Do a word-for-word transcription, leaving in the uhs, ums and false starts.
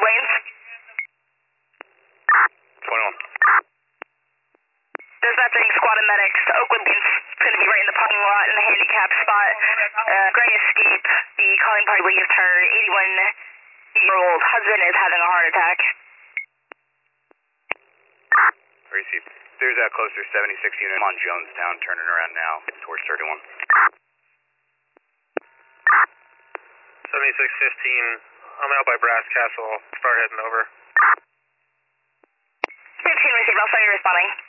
lanes. twenty-one. Dispatching squad and medics to Oakland lanes. It's going to be right in the parking lot in the handicap spot. Uh, Gray Escape. The calling party believes her eighty-one-year-old husband is having a heart attack. Receive. There's a closer seventy-six unit on Jonestown, turning around now towards thirty-one. seventy-six fifteen, I'm out by Brass Castle. Start heading over. fifteen received, I'll start you responding.